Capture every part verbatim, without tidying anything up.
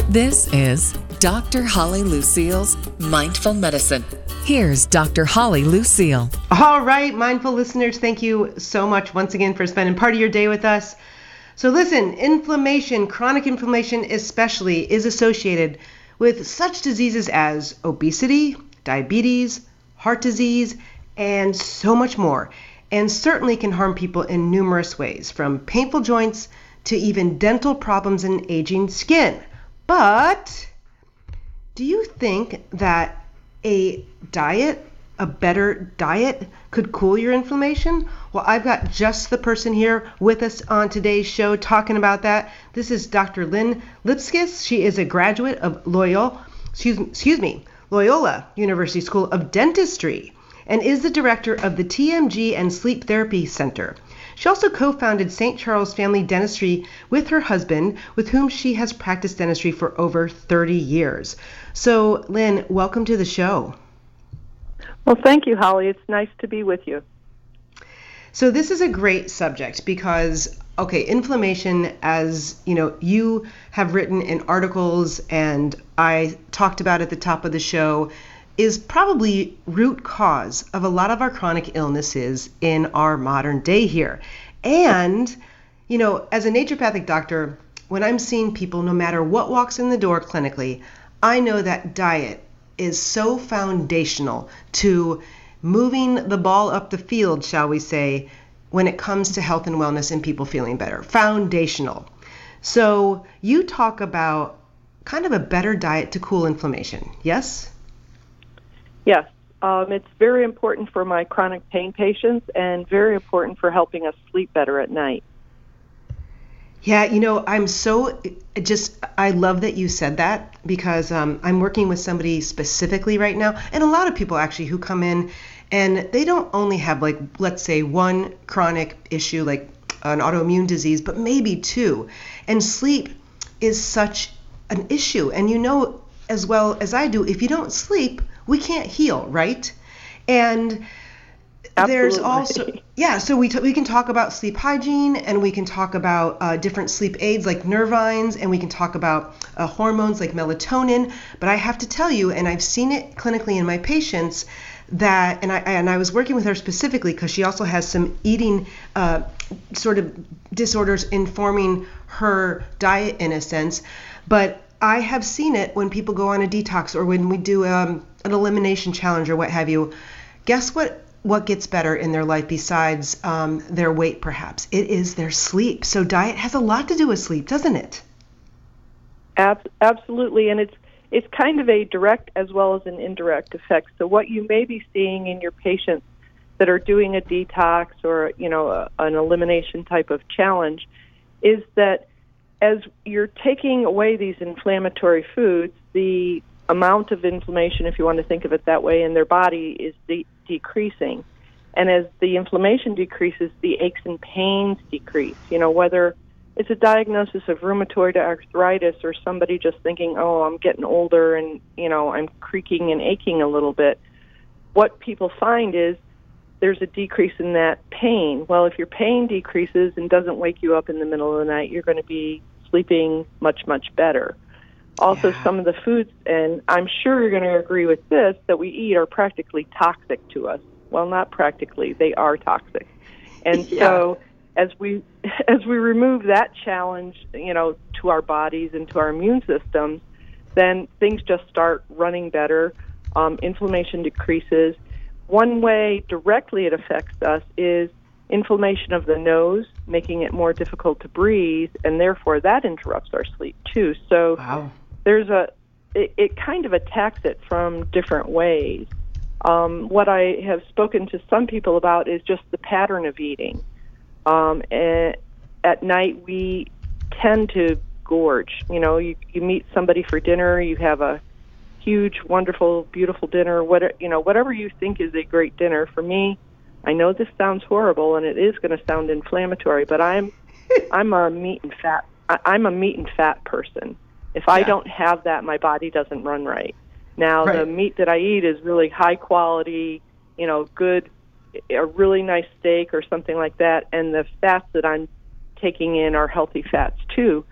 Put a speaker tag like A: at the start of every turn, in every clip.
A: This is Doctor Holly Lucille's Mindful Medicine. Here's Doctor Holly Lucille.
B: All right, mindful listeners, thank you so much once again for spending part of your day with us. So listen, inflammation, chronic inflammation especially, is associated with such diseases as obesity, diabetes, heart disease, and so much more, and certainly can harm people in numerous ways, from painful joints to even dental problems and aging skin. But do you think that a diet, a better diet, could cool your inflammation? Well, I've got just the person here with us on today's show talking about that. This is Doctor Lynn Lipskiss. She is a graduate of Loyola, excuse, excuse me, Loyola University School of Dentistry and is the director of the T M G and Sleep Therapy Center. She also co-founded Saint Charles Family Dentistry with her husband, with whom she has practiced dentistry for over thirty years. So, Lynn, welcome to the show.
C: Well, thank you, Holly. It's nice to be with you.
B: So this is a great subject because, okay, inflammation, as you know, you have written in articles and I talked about at the top of the show, is probably root cause of a lot of our chronic illnesses in our modern day here. And, you know, as a naturopathic doctor, when I'm seeing people, no matter what walks in the door clinically, I know that diet is so foundational to moving the ball up the field, shall we say, when it comes to health and wellness and people feeling better. Foundational. So you talk about kind of a better diet to cool inflammation, yes?
C: Yes. Um, it's very important for my chronic pain patients and very important for helping us sleep better at night.
B: Yeah, you know, I'm so just, I love that you said that because um, I'm working with somebody specifically right now, and a lot of people actually who come in and they don't only have, like, let's say one chronic issue like an autoimmune disease, but maybe two. And sleep is such an issue. And you know as well as I do, if you don't sleep, we can't heal, right? And
C: Absolutely.
B: There's also, yeah, so we t- we can talk about sleep hygiene, and we can talk about uh, different sleep aids like Nervines, and we can talk about uh, hormones like melatonin. But I have to tell you, and I've seen it clinically in my patients, that, and I and I was working with her specifically because she also has some eating uh, sort of disorders informing her diet in a sense. But I have seen it when people go on a detox or when we do um, an elimination challenge or what have you. Guess what? What gets better in their life besides um, their weight, perhaps? It is their sleep. So diet has a lot to do with sleep, doesn't it?
C: Ab- absolutely, and it's it's kind of a direct as well as an indirect effect. So what you may be seeing in your patients that are doing a detox or, you know, a, an elimination type of challenge is that as you're taking away these inflammatory foods, the amount of inflammation, if you want to think of it that way, in their body is de- decreasing. And as the inflammation decreases, the aches and pains decrease. You know, whether it's a diagnosis of rheumatoid arthritis or somebody just thinking, oh, I'm getting older and, you know, I'm creaking and aching a little bit, what people find is there's a decrease in that pain. Well, if your pain decreases and doesn't wake you up in the middle of the night, you're going to be sleeping much, much better. Also, yeah. Some of the foods, and I'm sure you're going to agree with this, that we eat are practically toxic to us. Well, not practically, they are toxic. And yeah. so as we as we remove that challenge, you know, to our bodies and to our immune systems, then things just start running better. Um, inflammation decreases. One way directly it affects us is inflammation of the nose, making it more difficult to breathe, and therefore that interrupts our sleep too. So
B: wow.
C: there's a it, it kind of attacks it from different ways. Um, what I have spoken to some people about is just the pattern of eating. Um, and at night we tend to gorge. You know, you, you meet somebody for dinner, you have a huge, wonderful, beautiful dinner. What you know, whatever you think is a great dinner. For me, I know this sounds horrible, and it is going to sound inflammatory, but I'm I'm a meat and fat I, I'm a meat and fat person. If I
B: yeah.
C: don't have that, my body doesn't run right. Now,
B: right.
C: the meat that I eat is really high quality, you know, good, a really nice steak or something like that, and the fats that I'm taking in are healthy fats too.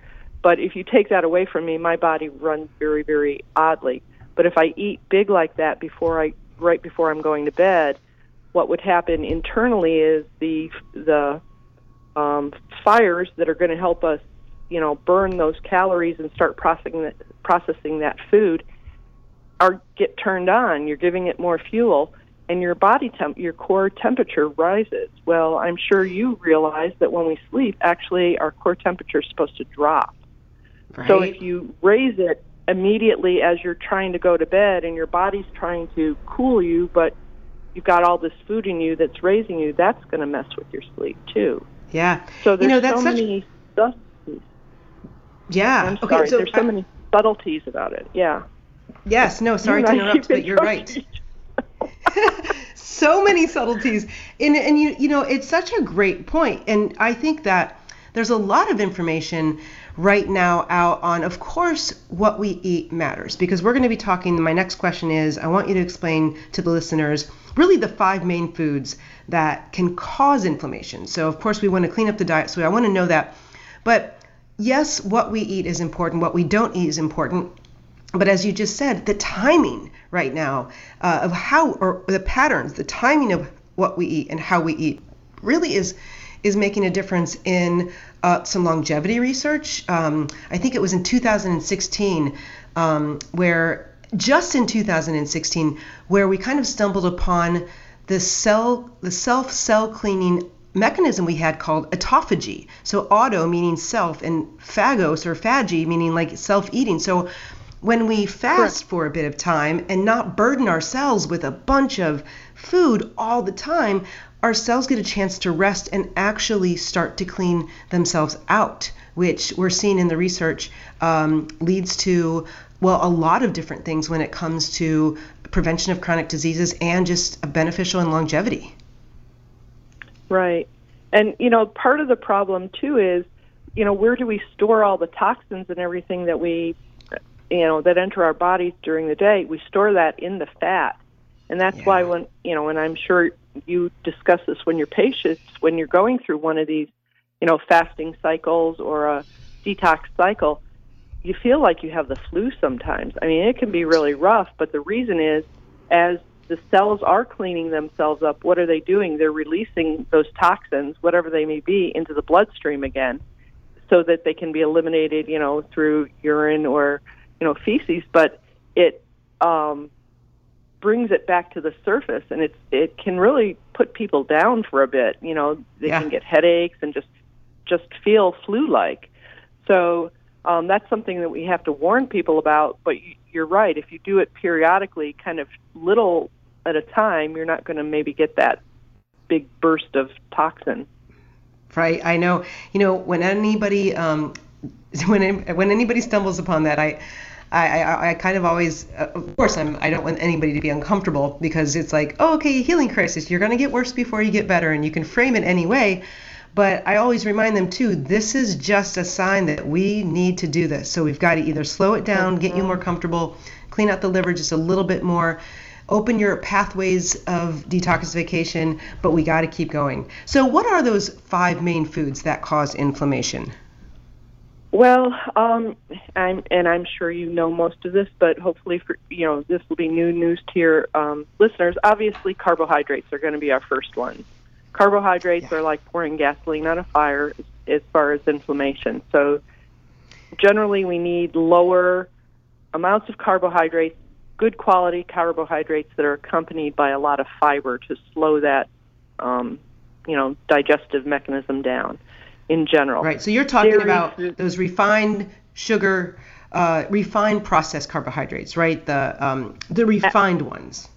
C: But if you take that away from me, my body runs very, very oddly. But if I eat big like that before I, right before I'm going to bed, what would happen internally is the the um, fires that are going to help us, you know, burn those calories and start processing that, processing that food are get turned on. You're giving it more fuel, and your body temp, your core temperature rises. Well, I'm sure you realize that when we sleep, actually our core temperature is supposed to drop.
B: Right.
C: So if you raise it immediately as you're trying to go to bed and your body's trying to cool you, but you've got all this food in you that's raising you, that's going to mess with your sleep too.
B: Yeah.
C: So there's
B: you know, that's
C: so
B: such...
C: many subtleties.
B: Yeah.
C: I'm
B: okay,
C: sorry.
B: so
C: there's so
B: I...
C: many subtleties about it. Yeah.
B: Yes. No. Sorry to interrupt, but you're right. So many subtleties, and and you you know it's such a great point, and I think that there's a lot of information right now out on, of course, what we eat matters, because we're going to be talking. My next question is, I want you to explain to the listeners really the five main foods that can cause inflammation. So of course we want to clean up the diet, so I want to know that. But yes, what we eat is important. What we don't eat is important. But as you just said, the timing right now uh, of how, or the patterns, the timing of what we eat and how we eat really is is making a difference in uh, some longevity research. Um, I think it was in two thousand sixteen, um, where just in two thousand sixteen, where we kind of stumbled upon the cell, the self cell cleaning mechanism we had called autophagy. So auto meaning self, and phagos or phagy meaning like self-eating. So when we fast for a bit of time and not burden ourselves with a bunch of food all the time, our cells get a chance to rest and actually start to clean themselves out, which we're seeing in the research um, leads to, well, a lot of different things when it comes to prevention of chronic diseases and just beneficial in longevity.
C: Right. And, you know, part of the problem, too, is, you know, where do we store all the toxins and everything that we you know, that enter our bodies during the day? We store that in the fat. And that's yeah. why when, you know, and I'm sure you discuss this when you're patients, when you're going through one of these, you know, fasting cycles or a detox cycle, you feel like you have the flu sometimes. I mean, it can be really rough, but the reason is as the cells are cleaning themselves up, what are they doing? They're releasing those toxins, whatever they may be, into the bloodstream again so that they can be eliminated, you know, through urine or you know, feces, but it um, brings it back to the surface, and it's it can really put people down for a bit. You know, they yeah. can get headaches and just just feel flu-like. So um, that's something that we have to warn people about. But you, you're right. If you do it periodically, kind of little at a time, you're not going to maybe get that big burst of toxin.
B: Right. I know. You know, when anybody um, when when anybody stumbles upon that, I. I, I, I kind of always, uh, of course, I'm, I don't want anybody to be uncomfortable, because it's like, oh, okay, healing crisis. You're going to get worse before you get better, and you can frame it any way. But I always remind them, too, this is just a sign that we need to do this. So we've got to either slow it down, get you more comfortable, clean out the liver just a little bit more, open your pathways of detoxification, but we got to keep going. So what are those five main foods that cause inflammation?
C: Well, um, I'm, and I'm sure you know most of this, but hopefully, for, you know, this will be new news to your um, listeners. Obviously, carbohydrates are going to be our first ones. Carbohydrates yeah. are like pouring gasoline on a fire as, as far as inflammation. So generally, we need lower amounts of carbohydrates, good quality carbohydrates that are accompanied by a lot of fiber to slow that, um, you know, digestive mechanism down. In general.
B: Right. So you're talking
C: Dairy,
B: about those refined sugar, uh, refined processed carbohydrates, right? The um, the refined uh, ones.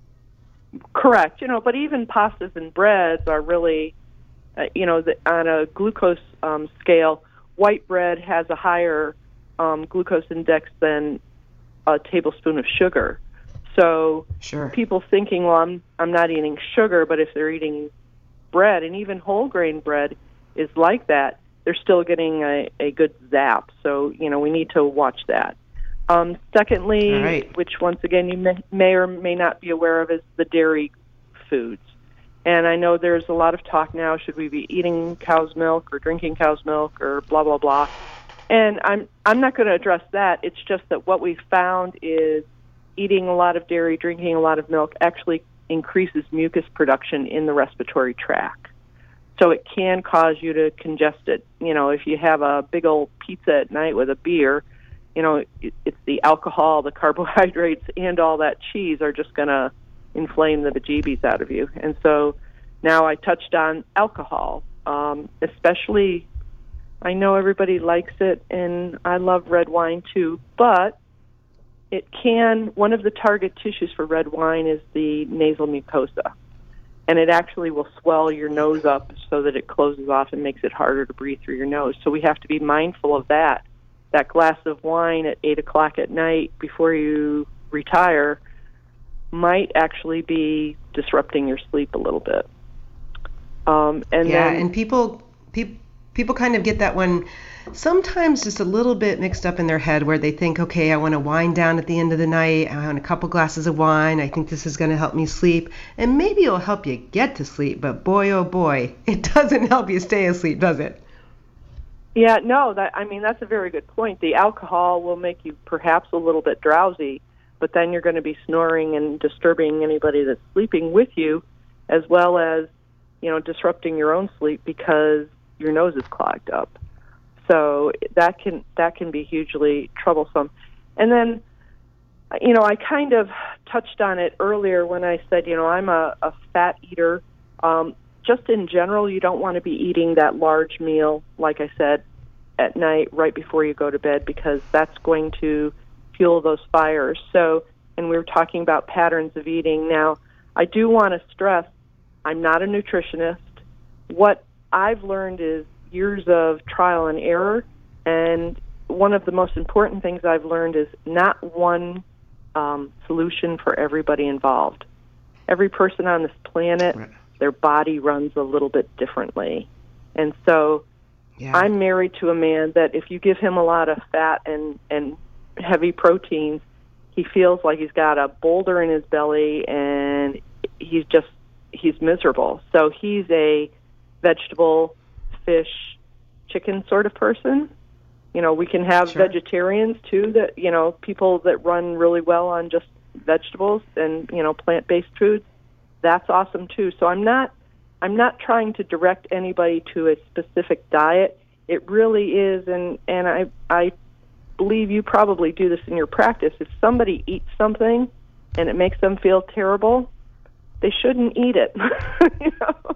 C: Correct. You know, but even pastas and breads are really, uh, you know, the, on a glucose um, scale, white bread has a higher um, glucose index than a tablespoon of sugar. So
B: sure. people
C: thinking, well, I'm I'm not eating sugar, but if they're eating bread, and even whole grain bread is like that, they're still getting a, a good zap. So, you know, we need to watch that. Um, secondly,
B: right.
C: which once again you may, may or may not be aware of, is the dairy foods. And I know there's a lot of talk now, should we be eating cow's milk or drinking cow's milk or blah, blah, blah. And I'm I'm not going to address that. It's just that what we found is eating a lot of dairy, drinking a lot of milk actually increases mucus production in the respiratory tract. So it can cause you to congest it. You know, if you have a big old pizza at night with a beer, you know, it, it's the alcohol, the carbohydrates, and all that cheese are just going to inflame the bejeebies out of you. And so now I touched on alcohol, um, especially, I know everybody likes it, and I love red wine too, but it can, one of the target tissues for red wine is the nasal mucosa. And it actually will swell your nose up so that it closes off and makes it harder to breathe through your nose. So we have to be mindful of that. That glass of wine at eight o'clock at night before you retire might actually be disrupting your sleep a little bit. Um, and
B: yeah,
C: then,
B: and people, people, people kind of get that one sometimes just a little bit mixed up in their head where they think, okay, I want to wind down at the end of the night. I want a couple glasses of wine. I think this is going to help me sleep. And maybe it'll help you get to sleep, but boy, oh boy, it doesn't help you stay asleep, does it?
C: Yeah, no, that, I mean, that's a very good point. The alcohol will make you perhaps a little bit drowsy, but then you're going to be snoring and disturbing anybody that's sleeping with you, as well as, you know, disrupting your own sleep because your nose is clogged up. So that can that can be hugely troublesome. And then, you know, I kind of touched on it earlier when I said, you know, I'm a, a fat eater. Um, just in general, you don't want to be eating that large meal, like I said, at night right before you go to bed, because that's going to fuel those fires. So, and we were talking about patterns of eating. Now, I do want to stress, I'm not a nutritionist. What I've learned is years of trial and error, and one of the most important things I've learned is not one um, solution for everybody involved. Every person on this planet, right, their body runs a little bit differently. And so yeah. I'm married to a man that if you give him a lot of fat and, and heavy proteins, he feels like he's got a boulder in his belly and he's just, he's miserable. So he's a vegetable, fish, chicken sort of person. You know, we can have sure. vegetarians too, that, you know, people that run really well on just vegetables and, you know, plant-based foods. That's awesome too. So I'm not I'm not trying to direct anybody to a specific diet. It really is, and, and I I believe you probably do this in your practice. If somebody eats something and it makes them feel terrible, they shouldn't eat it. you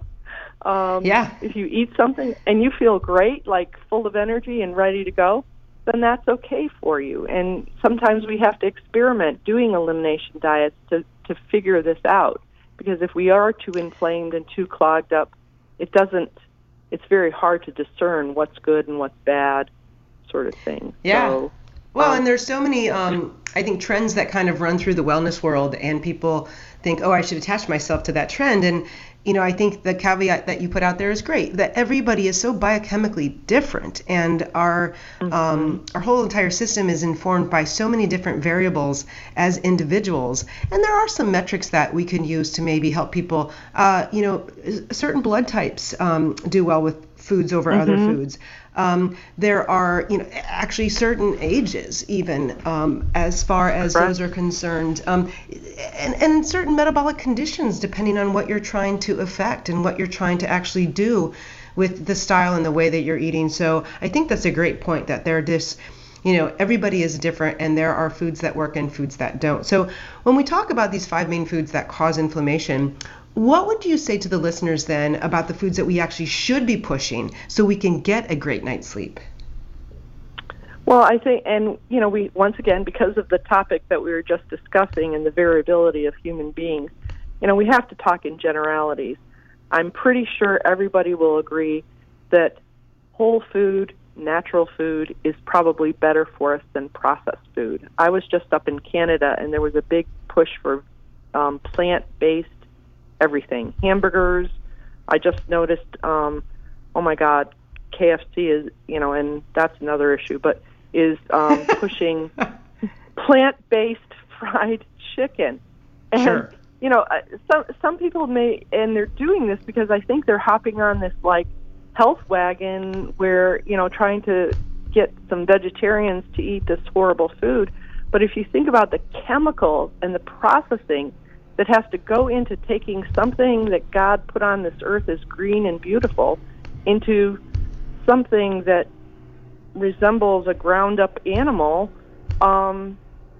C: know? Um,
B: yeah.
C: If you eat something and you feel great, like full of energy and ready to go, then that's okay for you. And sometimes we have to experiment doing elimination diets to, to figure this out. Because if we are too inflamed and too clogged up, it doesn't, it's very hard to discern what's good and what's bad, sort of thing.
B: Yeah.
C: So,
B: well,
C: um,
B: and there's so many, um, I think, trends that kind of run through the wellness world, and people think, oh, I should attach myself to that trend. And, you know, I think the caveat that you put out there is great, that everybody is so biochemically different, and our mm-hmm. um, our whole entire system is informed by so many different variables as individuals. And there are some metrics that we can use to maybe help people, uh, you know, certain blood types um, do well with foods over mm-hmm. other foods. Um, there are, you know, actually certain ages even um, as far as Correct. Those are concerned, um, and, and certain metabolic conditions depending on what you're trying to affect and what you're trying to actually do with the style and the way that you're eating. So I think that's a great point, that they're this, you know, everybody is different, and there are foods that work and foods that don't. So when we talk about these five main foods that cause inflammation, what would you say to the listeners then about the foods that we actually should be pushing so we can get a great night's sleep?
C: Well, I think, and, you know, we, once again, because of the topic that we were just discussing and the variability of human beings, you know, we have to talk in generalities. I'm pretty sure everybody will agree that whole food, natural food is probably better for us than processed food. I was just up in Canada, and there was a big push for um, plant-based everything. Hamburgers. I just noticed, um, oh my God, K F C is, you know, and that's another issue, but is um, pushing plant-based fried chicken. And,
B: sure.
C: you know, some some people may, and they're doing this because I think they're hopping on this, like, health wagon where, you know, trying to get some vegetarians to eat this horrible food. But if you think about the chemicals and the processing that has to go into taking something that God put on this earth as green and beautiful into something that resembles a ground-up animal, um,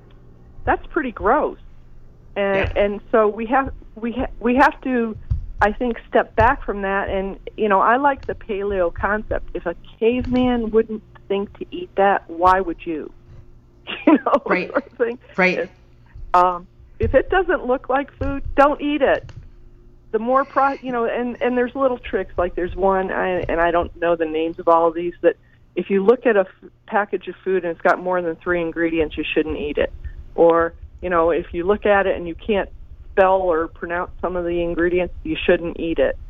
C: that's pretty gross. And
B: Yeah.
C: and so we have we ha- we have to, I think, step back from that. And you know, I like the paleo concept. If a caveman wouldn't think to eat that, why would you? You know,
B: Right.
C: sort of thing.
B: Right.
C: Um, if it doesn't look like food, don't eat it. The more pro, you know, and and there's little tricks. Like there's one, I, and I don't know the names of all of these. That if you look at a f- package of food and it's got more than three ingredients, you shouldn't eat it. Or you know, if you look at it and you can't spell or pronounce some of the ingredients, you shouldn't eat it.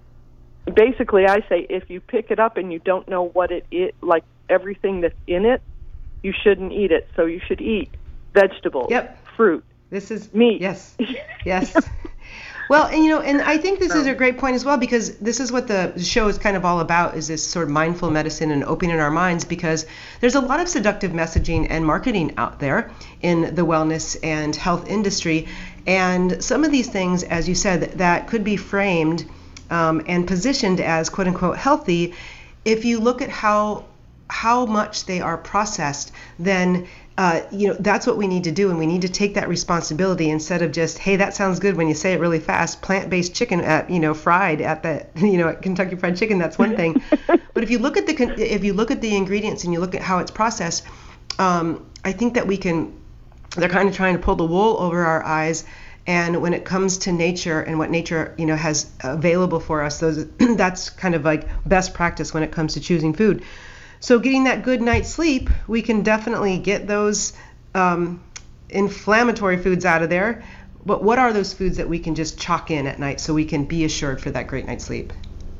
C: Basically, I say if you pick it up and you don't know what it is, like everything that's in it, you shouldn't eat it. So you should eat vegetables,
B: Yep.
C: fruit,
B: This is
C: meat.
B: Yes. Yes. Well, and you know, and I think this is a great point as well, because this is what the show is kind of all about, is this sort of mindful medicine and opening our minds, because there's a lot of seductive messaging and marketing out there in the wellness and health industry. And some of these things, as you said, that could be framed um, and positioned as quote unquote healthy. If you look at how how much they are processed, then uh, you know, that's what we need to do, and we need to take that responsibility instead of just, hey, that sounds good when you say it really fast. Plant-based chicken at you know fried at the you know at Kentucky Fried Chicken, that's one thing. But if you look at the if you look at the ingredients and you look at how it's processed, um, I think that we can. They're kind of trying to pull the wool over our eyes. And when it comes to nature and what nature, you know, has available for us, those that's kind of like best practice when it comes to choosing food. So getting that good night's sleep, we can definitely get those um, inflammatory foods out of there. But what are those foods that we can just chalk in at night so we can be assured for that great night's sleep?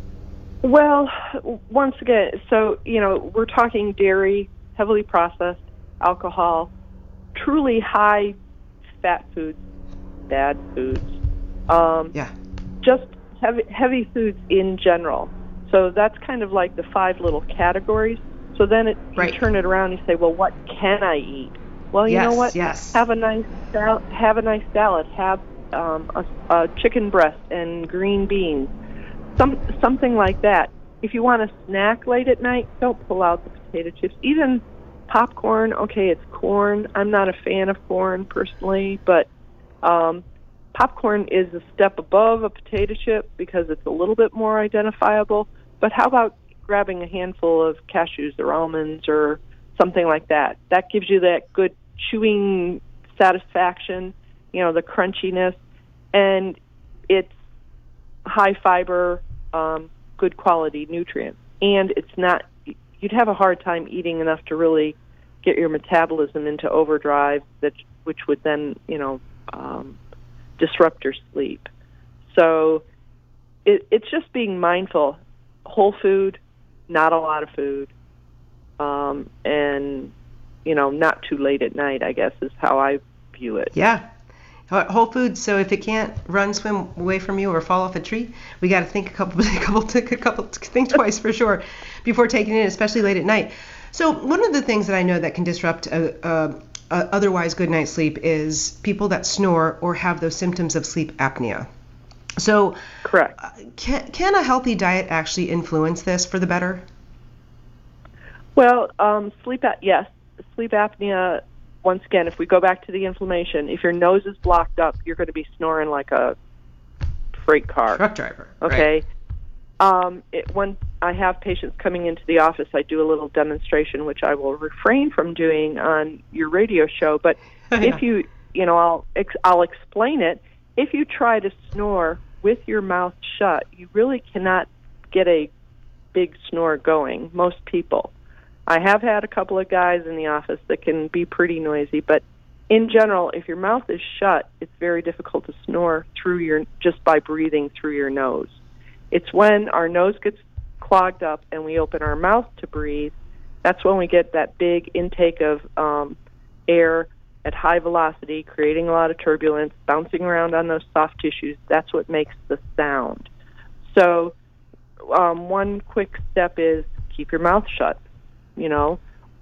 C: Well, once again, so, you know, we're talking dairy, heavily processed, alcohol, truly high fat foods, bad foods. Um,
B: Yeah.
C: Just heavy, heavy foods in general. So that's kind of like the five little categories. So then it,
B: Right.
C: you turn it around and you say, well, what can I eat? Well, you
B: Yes,
C: know what?
B: yes.
C: Have a nice sal- have a nice salad. Have um, a, a chicken breast and green beans, some something like that. If you want to snack late at night, don't pull out the potato chips. Even popcorn. Okay, it's corn. I'm not a fan of corn personally, but um, popcorn is a step above a potato chip because it's a little bit more identifiable. But how about grabbing a handful of cashews or almonds or something like that? That gives you that good chewing satisfaction, you know, the crunchiness, and it's high fiber, um, good quality nutrients. And it's not, you'd have a hard time eating enough to really get your metabolism into overdrive, that which would then, you know, um, disrupt your sleep. So it, it's just being mindful. Whole food, not a lot of food, um, and, you know, not too late at night, I guess, is how I view it.
B: Yeah. Whole foods. So if it can't run, swim away from you, or fall off a tree, we got to think a couple, a couple, a couple, think twice for sure before taking it, especially late at night. So one of the things that I know that can disrupt a, a, a otherwise good night's sleep is people that snore or have those symptoms of sleep apnea. So
C: Correct.
B: uh, can can a healthy diet actually influence this for the better?
C: Well, um, sleep ap- yes, sleep apnea. Once again, if we go back to the inflammation, if your nose is blocked up, you're going to be snoring like a freight car.
B: Truck driver.
C: Okay. Right. Um, it, when I have patients coming into the office, I do a little demonstration, which I will refrain from doing on your radio show. But
B: Yeah.
C: if you, you know, I'll ex- I'll explain it. If you try to snore with your mouth shut, you really cannot get a big snore going. Most people. I have had a couple of guys in the office that can be pretty noisy, but in general, if your mouth is shut, it's very difficult to snore through your just by breathing through your nose. It's when our nose gets clogged up and we open our mouth to breathe, that's when we get that big intake of um, air at high velocity, creating a lot of turbulence, bouncing around on those soft tissues. That's what makes the sound. So um, one quick step is keep your mouth shut. You know,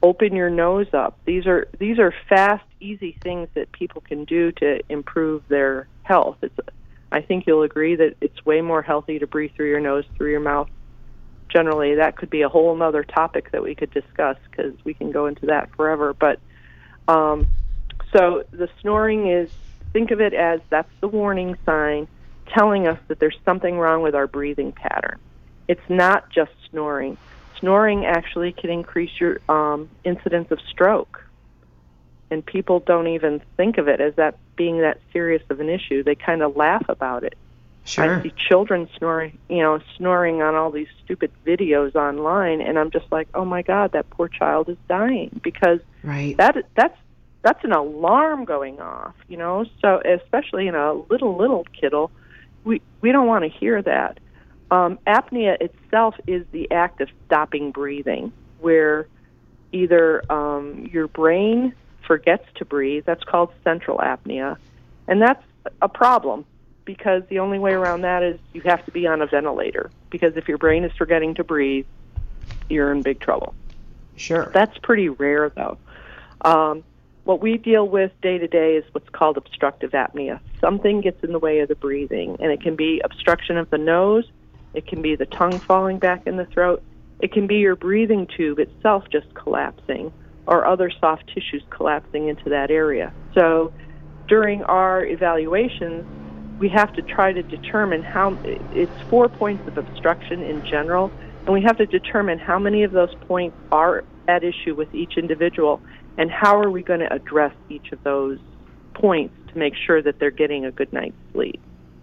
C: open your nose up. These are these are fast, easy things that people can do to improve their health. It's, I think you'll agree that it's way more healthy to breathe through your nose, through your mouth. Generally, that could be a whole other topic that we could discuss, because we can go into that forever. But um, so the snoring is, think of it as that's the warning sign telling us that there's something wrong with our breathing pattern. It's not just snoring. Snoring actually can increase your um, incidence of stroke. And people don't even think of it as that being that serious of an issue. They kind of laugh about it.
B: Sure.
C: I see children snoring, you know, snoring on all these stupid videos online, and I'm just like, oh my God, that poor child is dying, because
B: right.
C: that that's that's an alarm going off, you know. So especially in a little little kiddo, we we don't want to hear that. Um, apnea itself is the act of stopping breathing, where either um, your brain forgets to breathe. That's called central apnea, and that's a problem, because the only way around that is you have to be on a ventilator, because if your brain is forgetting to breathe, you're in big trouble.
B: Sure.
C: That's pretty rare, though. Um, what we deal with day to day is what's called obstructive apnea. Something gets in the way of the breathing, and it can be obstruction of the nose, it can be the tongue falling back in the throat, it can be your breathing tube itself just collapsing, or other soft tissues collapsing into that area. So during our evaluations, we have to try to determine how, it's four points of obstruction in general, and we have to determine how many of those points are at issue with each individual, and how are we going to address each of those points to make sure that they're getting a good night's sleep.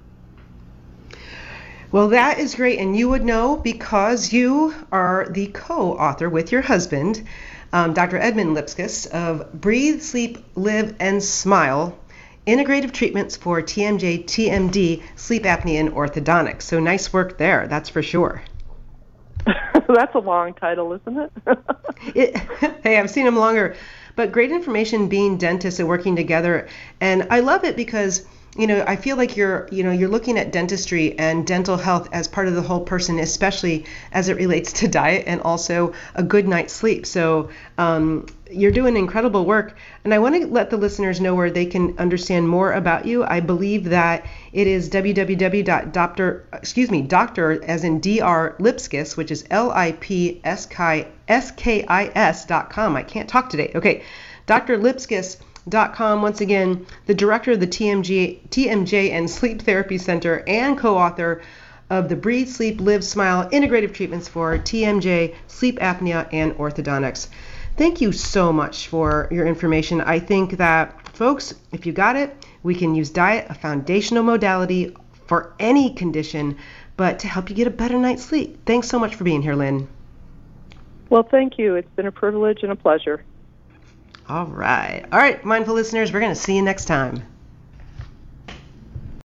B: Well, that is great, and you would know because you are the co-author with your husband, um, Doctor Edmund Lipskiss, of Breathe, Sleep, Live, and Smile, Integrative Treatments for T M J, T M D, Sleep Apnea, and Orthodontics. So nice work there, that's for sure.
C: That's a long title, isn't it?
B: it hey, I've seen them longer, but great information being dentists and working together. And I love it because, you know, I feel like you're, you know, you're looking at dentistry and dental health as part of the whole person, especially as it relates to diet and also a good night's sleep. So um, you're doing incredible work. And I want to let the listeners know where they can understand more about you. I believe that it is w w w dot doctor, excuse me, doctor as in D R Lipskiss, which is L I P S K I S dot com. I can't talk today. Okay, Doctor Lipskiss dot com. Once again, the director of the T M G, T M J and Sleep Therapy Center and co-author of the Breathe, Sleep, Live, Smile Integrative Treatments for T M J, Sleep Apnea, and Orthodontics. Thank you so much for your information. I think that, folks, if you got it, we can use diet, a foundational modality for any condition, but to help you get a better night's sleep. Thanks so much for being here, Lynn.
C: Well, thank you. It's been a privilege and a pleasure.
B: All right. All right, mindful listeners, we're going to see you next time.